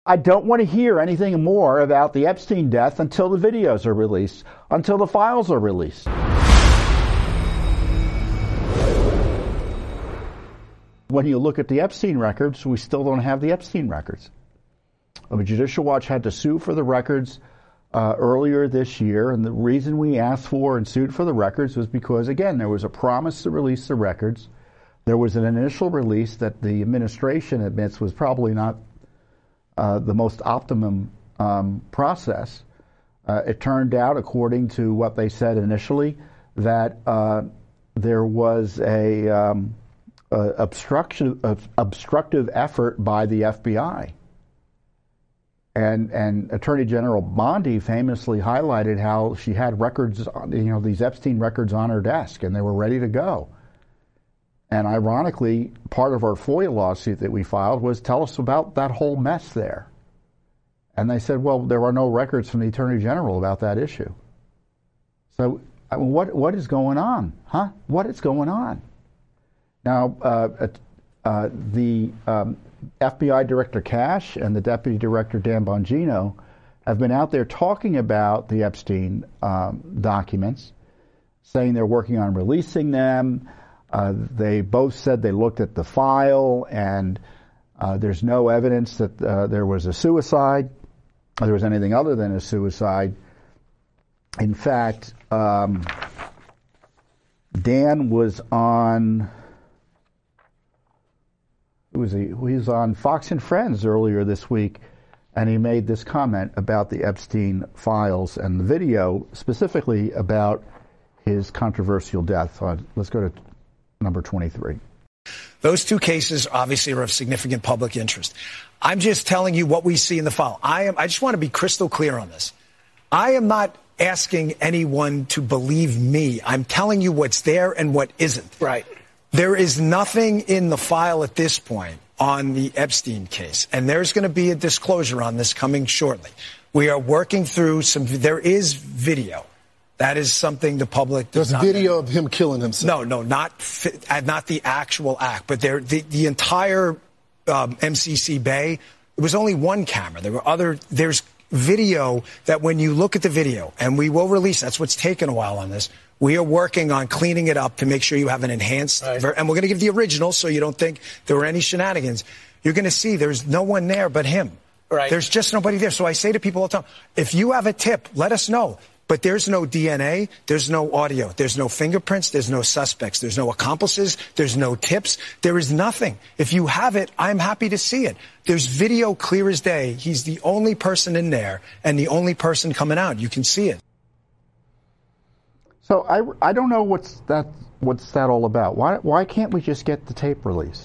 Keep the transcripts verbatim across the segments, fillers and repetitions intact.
I don't want to hear anything more about the Epstein death until the videos are released, until the files are released. When you look at the Epstein records, we still don't have the Epstein records. I mean, Judicial Watch had to sue for the records uh, earlier this year, and the reason we asked for and sued for the records was because, again, there was a promise to release the records. There was an initial release that the administration admits was probably not uh, the most optimum um, process. Uh, it turned out, according to what they said initially, that uh, there was a, um, a obstruction, uh, obstructive effort by the F B I. And and Attorney General Bondi famously highlighted how she had records, you know, these Epstein records on her desk, and they were ready to go. And ironically, part of our FOIA lawsuit that we filed was tell us about that whole mess there. And they said, well, there are no records from the Attorney General about that issue. So I mean, what what is going on, huh? What is going on? Now, uh, uh, the um, F B I Director Cash and the Deputy Director Dan Bongino have been out there talking about the Epstein um, documents, saying they're working on releasing them. Uh, they both said they looked at the file, and uh, there's no evidence that uh, there was a suicide, or there was anything other than a suicide. In fact, um, Dan was on... It was a, he was on Fox and Friends earlier this week, and he made this comment about the Epstein files and the video, specifically about his controversial death. Uh, let's go to number twenty-three. Those two cases obviously are of significant public interest. I'm just telling you what we see in the file. I am. I just want to be crystal clear on this. I am not asking anyone to believe me. I'm telling you what's there and what isn't. Right. There is nothing in the file at this point on the Epstein case, and there's going to be a disclosure on this coming shortly. We are working through some, there is video. That is something the public does not There's video know. of him killing himself. No, no, not not the actual act, but there, the, the entire um, M C C Bay, it was only one camera. There were other, there's video that when you look at the video, and we will release, that's what's taken a while on this, we are working on cleaning it up to make sure you have an enhanced, right. ver- and we're going to give the original so you don't think there were any shenanigans. You're going to see there's no one there but him. Right. There's just nobody there. So I say to people all the time, if you have a tip, let us know. But there's no D N A, there's no audio, there's no fingerprints, there's no suspects, there's no accomplices, there's no tips, there is nothing. If you have it, I'm happy to see it. There's video clear as day. He's the only person in there and the only person coming out. You can see it. So I, I don't know what's that what's that all about. Why why can't we just get the tape released?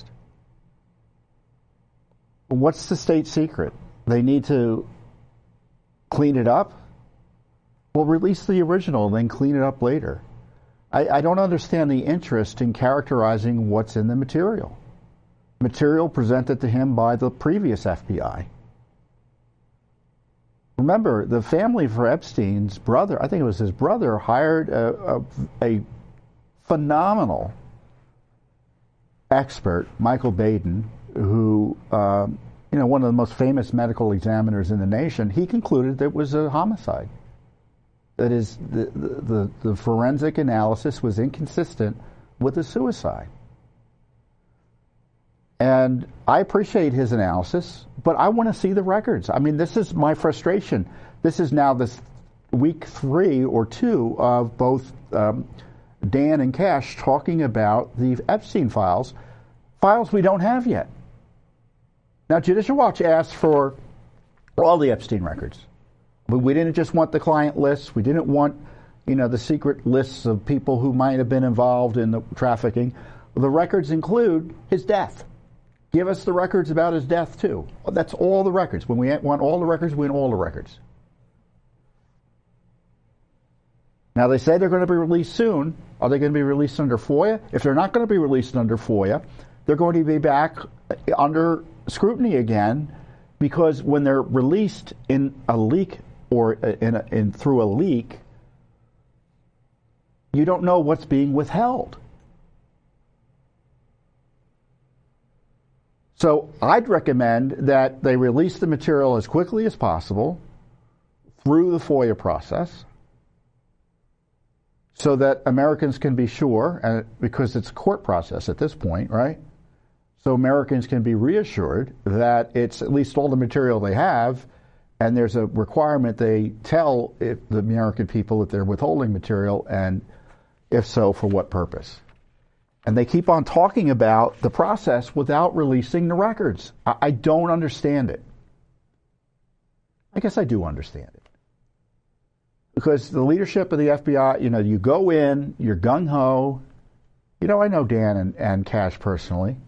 What's the state secret? They need to clean it up? Well, release the original and then clean it up later. I, I don't understand the interest in characterizing what's in the material. Material presented to him by the previous F B I. Remember, the family for Epstein's brother, I think it was his brother, hired a, a, a phenomenal expert, Michael Baden, who, um, you know, one of the most famous medical examiners in the nation. He concluded that it was a homicide. That is, the, the, the forensic analysis was inconsistent with a suicide. And I appreciate his analysis, but I want to see the records. I mean, this is my frustration. This is now this week three or two of both um, Dan and Cash talking about the Epstein files, files we don't have yet. Now, Judicial Watch asked for all the Epstein records. But we didn't just want the client lists. We didn't want, you know, the secret lists of people who might have been involved in the trafficking. The records include his death. Give us the records about his death, too. That's all the records. When we want all the records, we want all the records. Now, they say they're going to be released soon. Are they going to be released under FOIA? If they're not going to be released under FOIA, they're going to be back under scrutiny again, because when they're released in a leak or in, a, in through a leak, you don't know what's being withheld. So I'd recommend that they release the material as quickly as possible through the FOIA process so that Americans can be sure, and because it's a court process at this point, right? So Americans can be reassured that it's at least all the material they have, and there's a requirement they tell if the American people if they're withholding material, and if so, for what purpose. And they keep on talking about the process without releasing the records. I, I don't understand it. I guess I do understand it. Because the leadership of the F B I, you know, you go in, you're gung-ho. You know, I know Dan and, and Kash personally.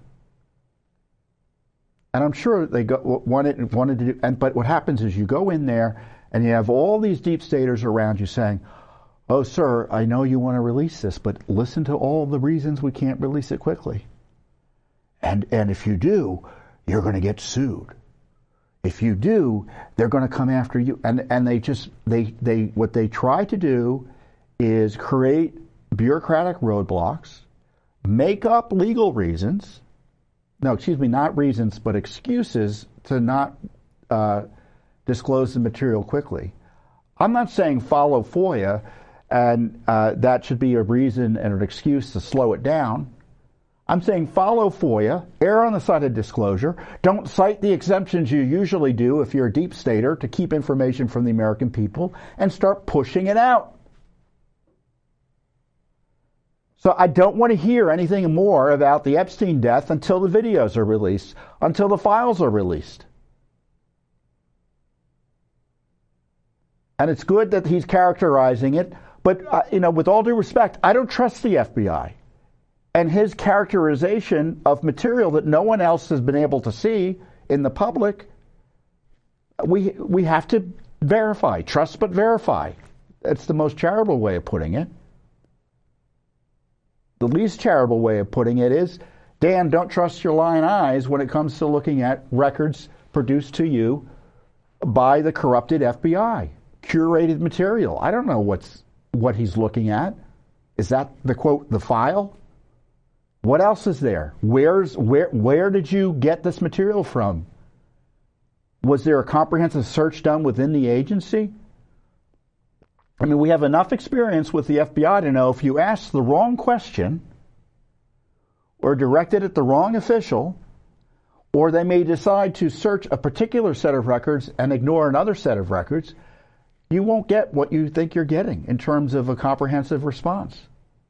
And I'm sure they go, wanted, wanted to do, and, but what happens is you go in there and you have all these deep staters around you saying, oh, sir, I know you want to release this, but listen to all the reasons we can't release it quickly. And, and if you do, you're going to get sued. If you do, they're going to come after you. And, and they just, they, they, what they try to do is create bureaucratic roadblocks, make up legal reasons, no, excuse me, not reasons, but excuses to not uh, disclose the material quickly. I'm not saying follow FOIA, and uh, that should be a reason and an excuse to slow it down. I'm saying follow FOIA, err on the side of disclosure. Don't cite the exemptions you usually do if you're a deep stater to keep information from the American people, and start pushing it out. So I don't want to hear anything more about the Epstein death until the videos are released, until the files are released. And it's good that he's characterizing it, but uh, you know, with all due respect, I don't trust the F B I. And his characterization of material that no one else has been able to see in the public, we we have to verify. Trust but verify. That's the most charitable way of putting it. The least charitable way of putting it is, Dan, don't trust your lying eyes when it comes to looking at records produced to you by the corrupted F B I. Curated material. I don't know what's what he's looking at. Is that the quote, the file? What else is there? Where's where where did you get this material from? Was there a comprehensive search done within the agency? I mean, we have enough experience with the F B I to know if you ask the wrong question or direct it at the wrong official, or they may decide to search a particular set of records and ignore another set of records, you won't get what you think you're getting in terms of a comprehensive response.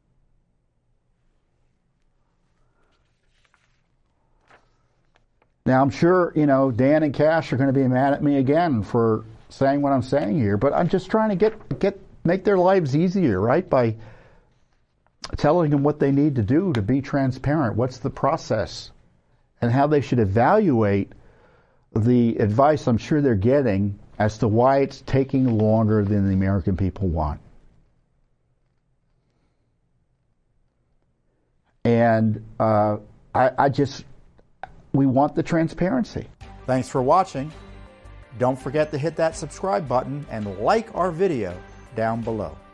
Now, I'm sure, you know, Dan and Kash are going to be mad at me again for saying what I'm saying here, but I'm just trying to get get make their lives easier, right? By telling them what they need to do to be transparent. What's the process? And how they should evaluate the advice I'm sure they're getting as to why it's taking longer than the American people want. And uh, I, I just... we want the transparency. Thanks for watching. Don't forget to hit that subscribe button and like our video down below.